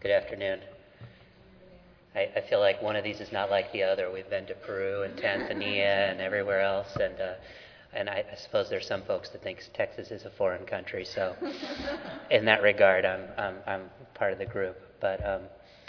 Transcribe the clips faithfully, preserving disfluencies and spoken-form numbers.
Good afternoon. I, I feel like one of these is not like the other. We've been to Peru and Tanzania and everywhere else, and uh, and I, I suppose there's some folks that think Texas is a foreign country. So, in that regard, I'm I'm, I'm part of the group. But um,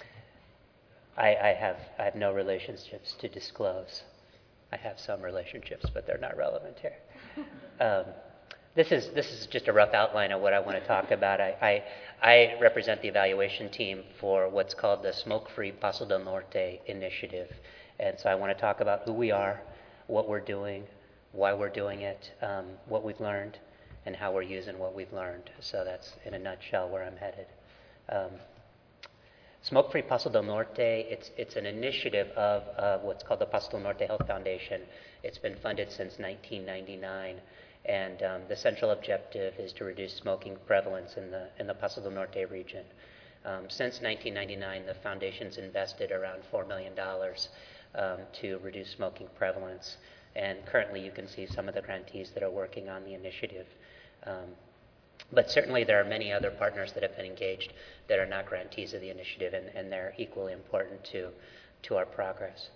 I, I have I have no relationships to disclose. I have some relationships, but they're not relevant here. Um, This is this is just a rough outline of what I want to talk about. I, I I represent the evaluation team for what's called the Smoke-Free Paso del Norte initiative, and so I want to talk about who we are, what we're doing, why we're doing it, um, what we've learned, and how we're using what we've learned. So that's in a nutshell where I'm headed. Um, Smoke-Free Paso del Norte, it's it's an initiative of uh, what's called the Paso del Norte Health Foundation. It's been funded since nineteen ninety-nine. And um, the central objective is to reduce smoking prevalence in the in the Paso del Norte region. Um, since nineteen ninety-nine, the foundation's invested around four million dollars um, to reduce smoking prevalence. And currently you can see some of the grantees that are working on the initiative. Um, but certainly there are many other partners that have been engaged that are not grantees of the initiative, and, and they're equally important to, to our progress.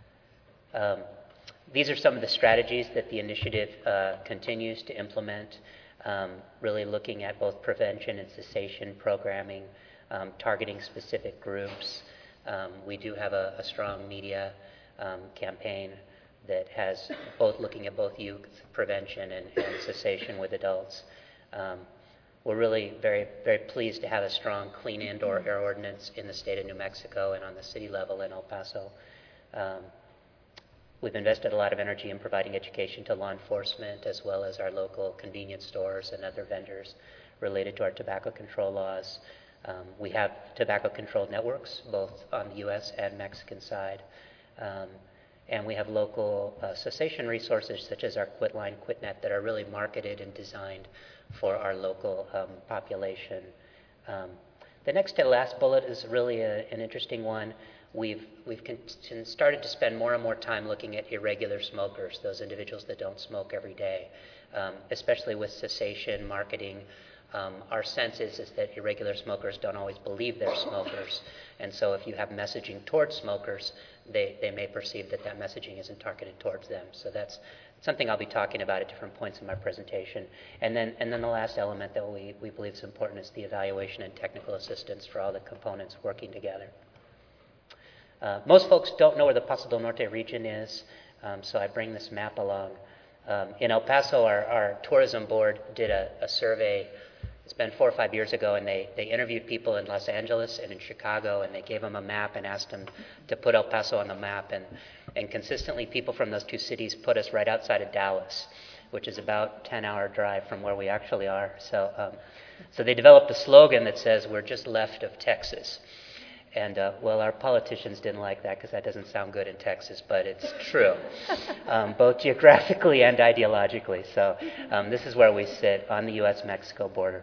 Um, These are some of the strategies that the initiative uh, continues to implement, um, really looking at both prevention and cessation programming, um, targeting specific groups. Um, we do have a, a strong media um, campaign that has both looking at both youth prevention and, and cessation with adults. Um, we're really very, very pleased to have a strong clean indoor air ordinance in the state of New Mexico and on the city level in El Paso. Um, We've invested a lot of energy in providing education to law enforcement as well as our local convenience stores and other vendors related to our tobacco control laws. Um, we have tobacco control networks, both on the U S and Mexican side. Um, and we have local uh, cessation resources such as our QuitLine, QuitNet that are really marketed and designed for our local um, population. Um, the next to last bullet is really a, an interesting one. We've we've con- started to spend more and more time looking at irregular smokers, those individuals that don't smoke every day, um, especially with cessation marketing. Um, our sense is, is that irregular smokers don't always believe they're smokers, and so if you have messaging towards smokers, they, they may perceive that that messaging isn't targeted towards them. So that's something I'll be talking about at different points in my presentation. And then and then the last element that we, we believe is important is the evaluation and technical assistance for all the components working together. Uh, most folks don't know where the Paso del Norte region is, um, so I bring this map along. Um, in El Paso, our, our tourism board did a, a survey. It's been four or five years ago, and they, they interviewed people in Los Angeles and in Chicago, and they gave them a map and asked them to put El Paso on the map. And, and consistently, people from those two cities put us right outside of Dallas, which is about a ten-hour drive from where we actually are. So, um, so they developed a slogan that says, "We're just left of Texas." And, uh, well, our politicians didn't like that because that doesn't sound good in Texas, but it's true, um, both geographically and ideologically. So um, this is where we sit on the U S Mexico border.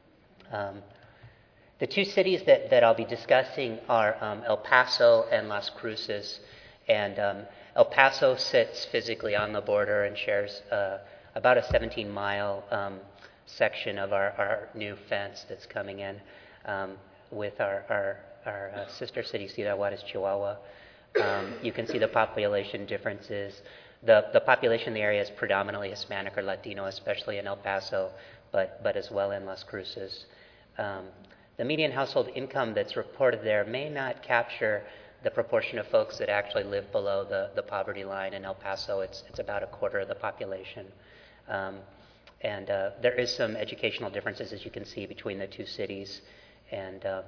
Um, the two cities that, that I'll be discussing are um, El Paso and Las Cruces. And um, El Paso sits physically on the border and shares uh, about a seventeen-mile um, section of our, our new fence that's coming in um, with our, our our uh, sister city, Ciudad Juarez, Chihuahua. Um, you can see the population differences. The, the population in the area is predominantly Hispanic or Latino, especially in El Paso, but, but as well in Las Cruces. Um, the median household income that's reported there may not capture the proportion of folks that actually live below the, the poverty line. In El Paso, it's, it's about a quarter of the population. Um, and uh, there is some educational differences, as you can see, between the two cities. And um,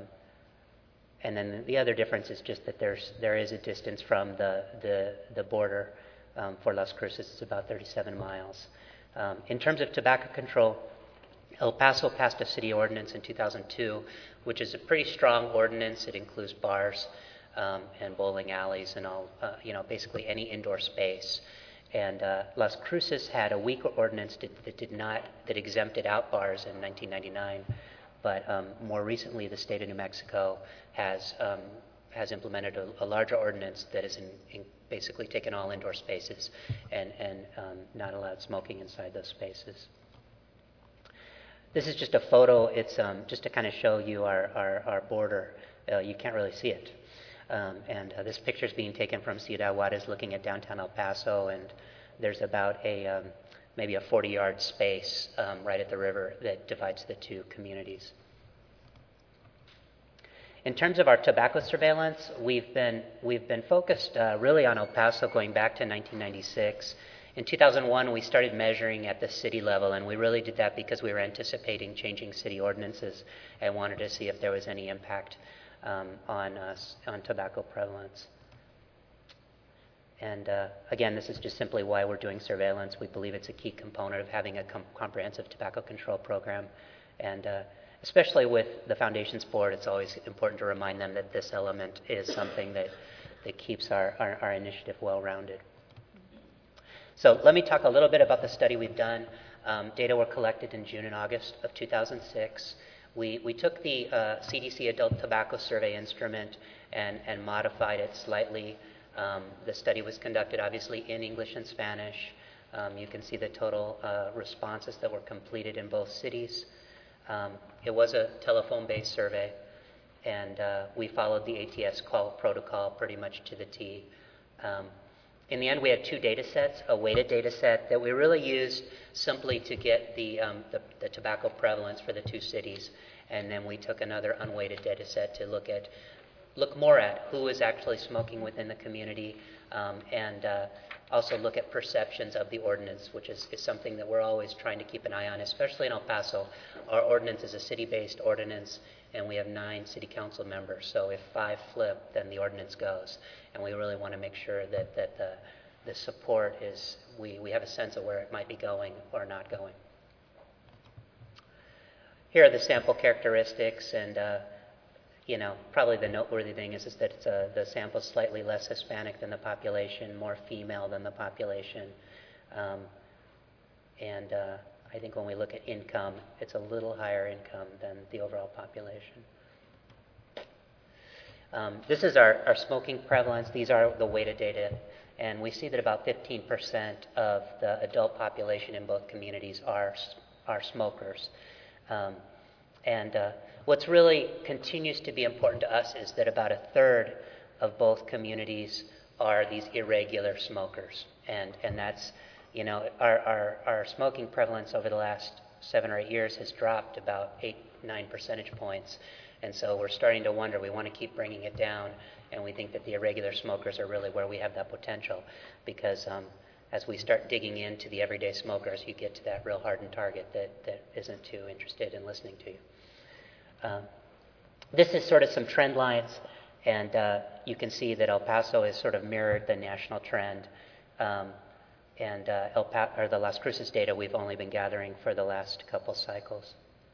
And then the other difference is just that there's there is a distance from the the, the border um, for Las Cruces. It's about thirty-seven miles. Um, in terms of tobacco control, El Paso passed a city ordinance in two thousand two, which is a pretty strong ordinance. It includes bars um, and bowling alleys and all, uh, you know, basically any indoor space. And uh, Las Cruces had a weaker ordinance that, that did not that exempted out bars in nineteen ninety-nine. But um, more recently, the state of New Mexico has um, has implemented a, a larger ordinance that is in, in basically taken all indoor spaces and, and um, not allowed smoking inside those spaces. This is just a photo. It's um, just to kind of show you our, our, our border. uh, you can't really see it. Um, and uh, this picture is being taken from Ciudad Juarez looking at downtown El Paso, and there's about a um, maybe a forty-yard space um, right at the river that divides the two communities. In terms of our tobacco surveillance, we've been we've been focused uh, really on El Paso going back to nineteen ninety-six. In two thousand one, we started measuring at the city level, and we really did that because we were anticipating changing city ordinances and wanted to see if there was any impact um, on us on tobacco prevalence. And uh, again, this is just simply why we're doing surveillance. We believe it's a key component of having a com- comprehensive tobacco control program, and uh, especially with the Foundations Board, it's always important to remind them that this element is something that, that keeps our, our, our initiative well-rounded. So let me talk a little bit about the study we've done. Um, data were collected in June and August of two thousand six. We, we took the uh, C D C Adult Tobacco Survey instrument and, and modified it slightly. Um, the study was conducted obviously in English and Spanish. Um, you can see the total uh, responses that were completed in both cities. Um, it was a telephone-based survey, and uh, we followed the A T S call protocol pretty much to the T. Um, in the end, we had two data sets, a weighted data set that we really used simply to get the, um, the, the tobacco prevalence for the two cities, and then we took another unweighted data set to look at look more at who is actually smoking within the community, um, and uh, also look at perceptions of the ordinance, which is, is something that we're always trying to keep an eye on, especially in El Paso. Our ordinance is a city-based ordinance, and we have nine city council members. So if five flip, then the ordinance goes. And we really want to make sure that, that the, the support is, we, we have a sense of where it might be going or not going. Here are the sample characteristics, and uh, you know, probably the noteworthy thing is, is that it's a, the sample is slightly less Hispanic than the population, more female than the population. Um, and uh, I think when we look at income, it's a little higher income than the overall population. Um, this is our, our smoking prevalence. These are the weighted data. And we see that about fifteen percent of the adult population in both communities are, are smokers. Um, and uh, What's really continues to be important to us is that about a third of both communities are these irregular smokers. And and that's, you know, our, our, our smoking prevalence over the last seven or eight years has dropped about eight, nine percentage points. And so we're starting to wonder, we want to keep bringing it down, and we think that the irregular smokers are really where we have that potential, because um, as we start digging into the everyday smokers, you get to that real hardened target that, that isn't too interested in listening to you. Um, this is sort of some trend lines, and uh, you can see that El Paso has sort of mirrored the national trend. Um, and uh, El pa- or the Las Cruces data we've only been gathering for the last couple cycles.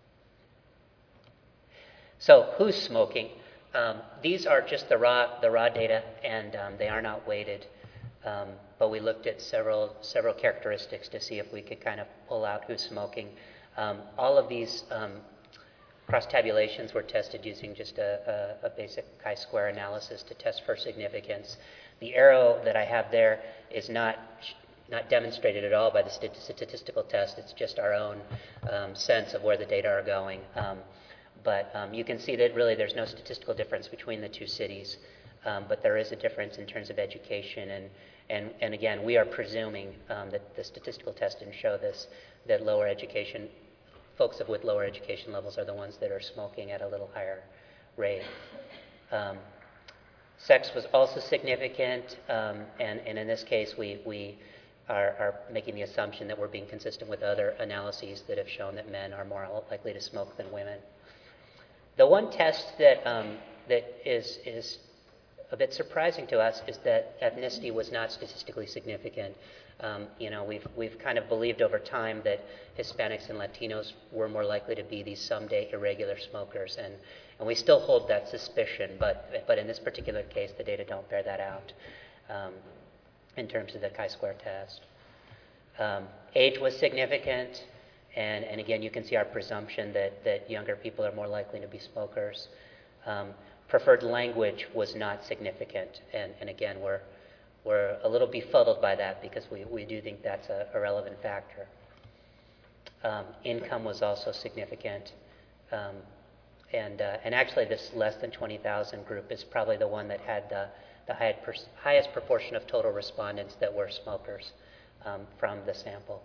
So who's smoking? Um, these are just the raw the raw data, and um, they are not weighted. Um, but we looked at several several characteristics to see if we could kind of pull out who's smoking. Um, all of these um, cross-tabulations were tested using just a, a, a basic chi-square analysis to test for significance. The arrow that I have there is not not demonstrated at all by the statistical test. It's just our own um, sense of where the data are going. Um, but um, you can see that really there's no statistical difference between the two cities, um, but there is a difference in terms of education. And, and, and again, we are presuming um, that the statistical test didn't show this, that lower education folks with lower education levels are the ones that are smoking at a little higher rate. Um, sex was also significant, um, and, and in this case, we, we are, are making the assumption that we're being consistent with other analyses that have shown that men are more likely to smoke than women. The one test that um, that is is a bit surprising to us is that ethnicity was not statistically significant. Um, you know, we've we've kind of believed over time that Hispanics and Latinos were more likely to be these someday irregular smokers, and, and we still hold that suspicion, but but in this particular case, the data don't bear that out um, in terms of the chi-square test. Um, age was significant, and, and again, you can see our presumption that, that younger people are more likely to be smokers. Um, preferred language was not significant, and, and again, we're We're a little befuddled by that because we, we do think that's a, a relevant factor. Um, income was also significant. Um, and uh, and actually, this less than twenty thousand group is probably the one that had the the highest, per- highest proportion of total respondents that were smokers um, from the sample.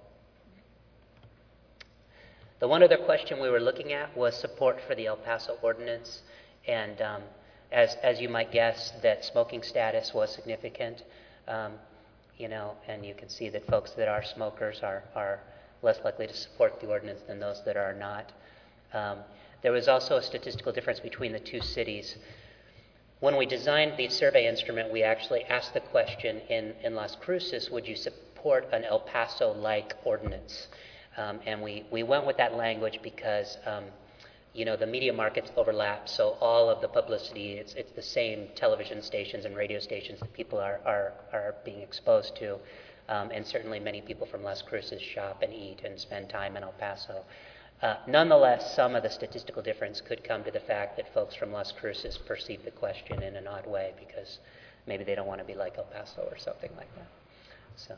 The one other question we were looking at was support for the El Paso ordinance, and um, as as you might guess, that smoking status was significant. Um, you know, and you can see that folks that are smokers are are less likely to support the ordinance than those that are not. Um, there was also a statistical difference between the two cities. When we designed the survey instrument, we actually asked the question in, in Las Cruces, would you support an El Paso-like ordinance? Um, and we, we went with that language because, um, you know, the media markets overlap, so all of the publicity, it's it's the same television stations and radio stations that people are, are, are being exposed to. Um, and certainly many people from Las Cruces shop and eat and spend time in El Paso. Uh, nonetheless, some of the statistical difference could come to the fact that folks from Las Cruces perceive the question in an odd way because maybe they don't want to be like El Paso or something like that. So,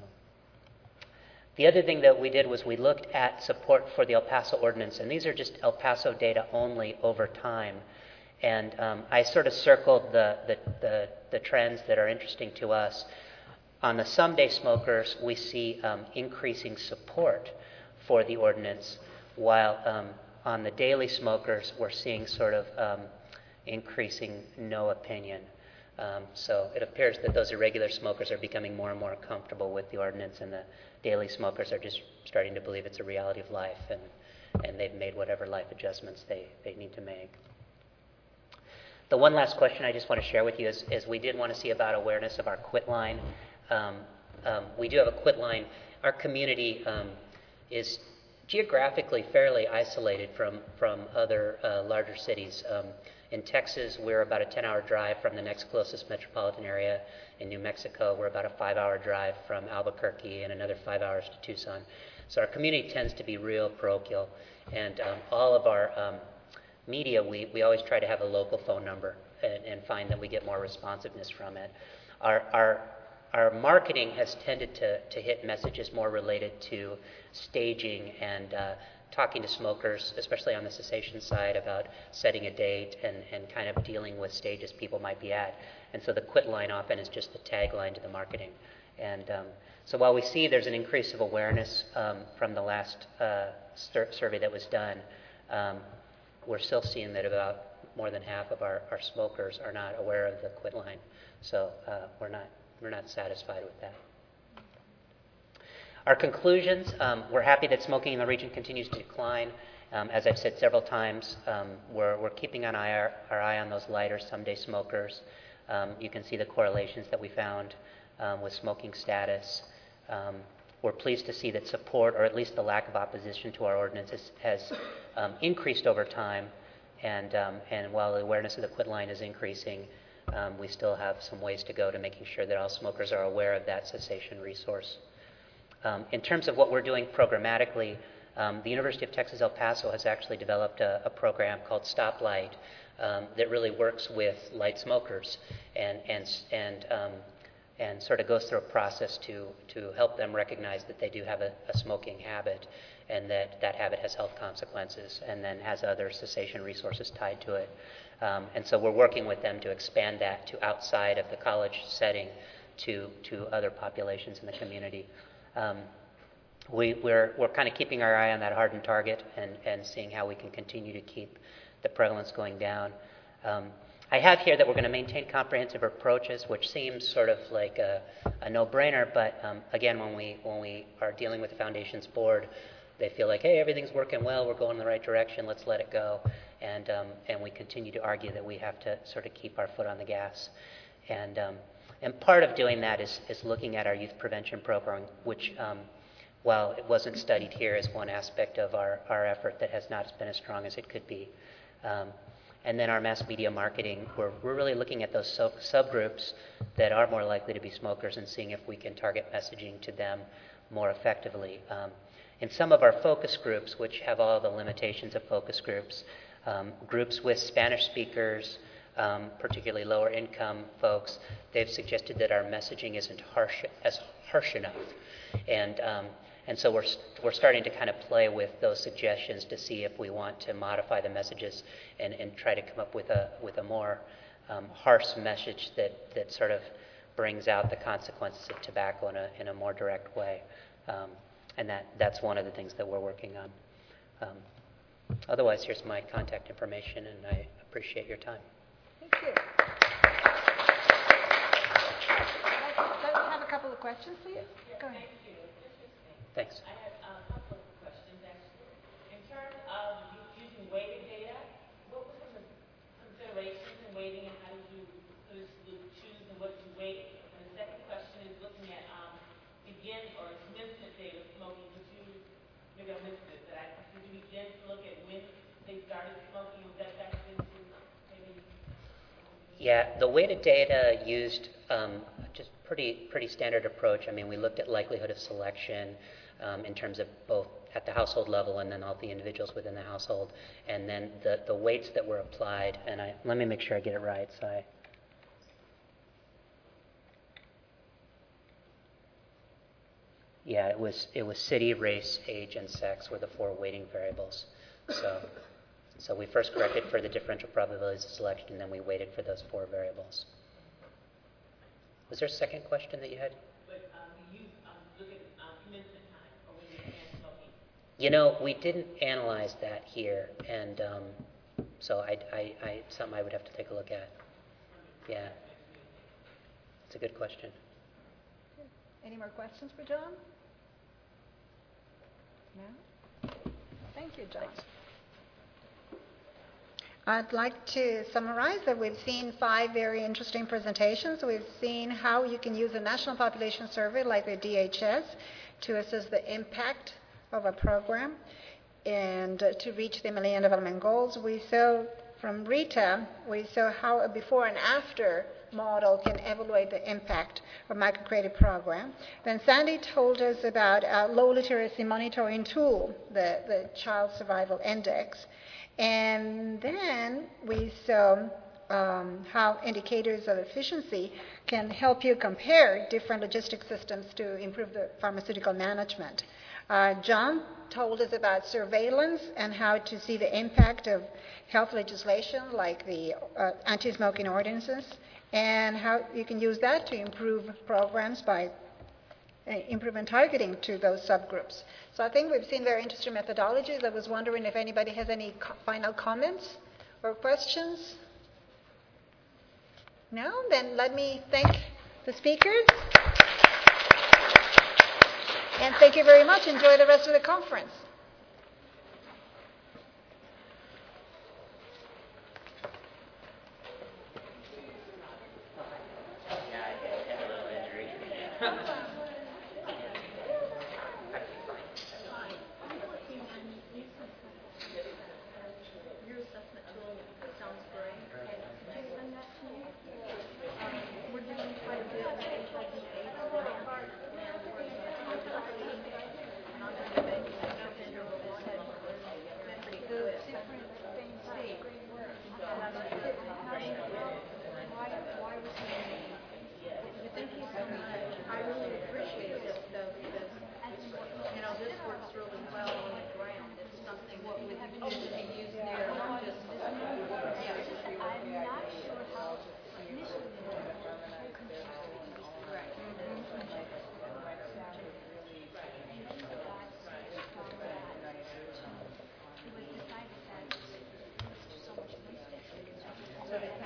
the other thing that we did was we looked at support for the El Paso ordinance, and these are just El Paso data only over time. And um, I sort of circled the, the, the, the trends that are interesting to us. On the someday smokers, we see um, increasing support for the ordinance, while um, on the daily smokers, we're seeing sort of um, increasing no opinion. Um, so it appears that those irregular smokers are becoming more and more comfortable with the ordinance, and the daily smokers are just starting to believe it's a reality of life, and, and they've made whatever life adjustments they, they need to make. The one last question I just want to share with you is, is we did want to see about awareness of our quit line. Um, um, we do have a quit line. Our community um, is geographically fairly isolated from, from other uh, larger cities. Um, in Texas, we're about a ten-hour drive from the next closest metropolitan area. In New Mexico, we're about a five-hour drive from Albuquerque and another five hours to Tucson. So our community tends to be real parochial. And um, all of our um, media, we, we always try to have a local phone number and, and find that we get more responsiveness from it. Our, our Our marketing has tended to, to hit messages more related to staging and uh, talking to smokers, especially on the cessation side, about setting a date and, and kind of dealing with stages people might be at. And so the quit line often is just the tagline to the marketing. And um, so while we see there's an increase of awareness um, from the last uh, sur- survey that was done, um, we're still seeing that about more than half of our, our smokers are not aware of the quit line. So uh, we're not We're not satisfied with that. Our conclusions, um, we're happy that smoking in the region continues to decline. Um, as I've said several times, um, we're, we're keeping an eye, our, our eye on those lighter someday smokers. Um, you can see the correlations that we found um, with smoking status. Um, we're pleased to see that support, or at least the lack of opposition to our ordinances, has um, increased over time. And, um, and while the awareness of the quit line is increasing, Um, we still have some ways to go to making sure that all smokers are aware of that cessation resource. Um, in terms of what we're doing programmatically, um, the University of Texas El Paso has actually developed a, a program called Stoplight um, that really works with light smokers and and and um, and sort of goes through a process to to help them recognize that they do have a, a smoking habit and that that habit has health consequences, and then has other cessation resources tied to it. Um, and so we're working with them to expand that to outside of the college setting to to other populations in the community. Um, we, we're we're kind of keeping our eye on that hardened target and, and seeing how we can continue to keep the prevalence going down. Um, I have here that we're going to maintain comprehensive approaches, which seems sort of like a, a no-brainer, but um, again, when we when we are dealing with the Foundation's board, they feel like, hey, everything's working well, we're going in the right direction, let's let it go. And um, and we continue to argue that we have to sort of keep our foot on the gas. And um, and part of doing that is, is looking at our youth prevention program, which, um, while it wasn't studied here, is one aspect of our, our effort that has not been as strong as it could be. Um, and then our mass media marketing, we're, we're really looking at those sub- subgroups that are more likely to be smokers and seeing if we can target messaging to them more effectively. Um, in some of our focus groups, which have all the limitations of focus groups, Um, groups with Spanish speakers, um, particularly lower income folks, they've suggested that our messaging isn't harsh as harsh enough. And um, and so we're we're starting to kind of play with those suggestions to see if we want to modify the messages and, and try to come up with a with a more um, harsh message that, that sort of brings out the consequences of tobacco in a in a more direct way. Um, and that, that's one of the things that we're working on. Um, otherwise, here's my contact information, and I appreciate your time. Thank you. Let's have a couple of questions, please. Yeah, Go ahead. thank you. Interesting. Thanks. I have um, a couple of questions, actually. In terms of u- using weighted data, what were some of the considerations in weighting, and how did you sort of choose and what you weight? And the second question is looking at um, begin or commencement date of smoking. Did you, maybe I missed it, but I, did you begin to look at when they started smoking? Was that factored into maybe? Yeah, the weighted data used um, just pretty pretty standard approach. I mean, we looked at likelihood of selection um, in terms of both at the household level and then all the individuals within the household, and then the, the weights that were applied. And I let me make sure I get it right. So I, yeah, it was it was city, race, age, and sex were the four weighting variables. So. So we first corrected for the differential probabilities of selection, and then we weighted for those four variables. Was there a second question that you had? But um, you um, look at um, commencement time or when you began smoking? You know, we didn't analyze that here, and um, so I, I, I, something I would have to take a look at. Yeah, it's a good question. Any more questions for John? No? Thank you, John. Thanks. I'd like to summarize that we've seen five very interesting presentations. We've seen how you can use a national population survey like the D H S to assess the impact of a program and to reach the Millennium Development Goals. We saw from Rita, we saw how a before and after model can evaluate the impact of microcredit program. Then Sandy told us about a low literacy monitoring tool, the, the Child Survival Index. And then we saw um, how indicators of efficiency can help you compare different logistic systems to improve the pharmaceutical management. Uh, John told us about surveillance and how to see the impact of health legislation like the uh, anti-smoking ordinances and how you can use that to improve programs by uh, improving targeting to those subgroups. So I think we've seen very interesting methodologies. I was wondering if anybody has any co- final comments or questions. No? Then let me thank the speakers. And thank you very much. Enjoy the rest of the conference.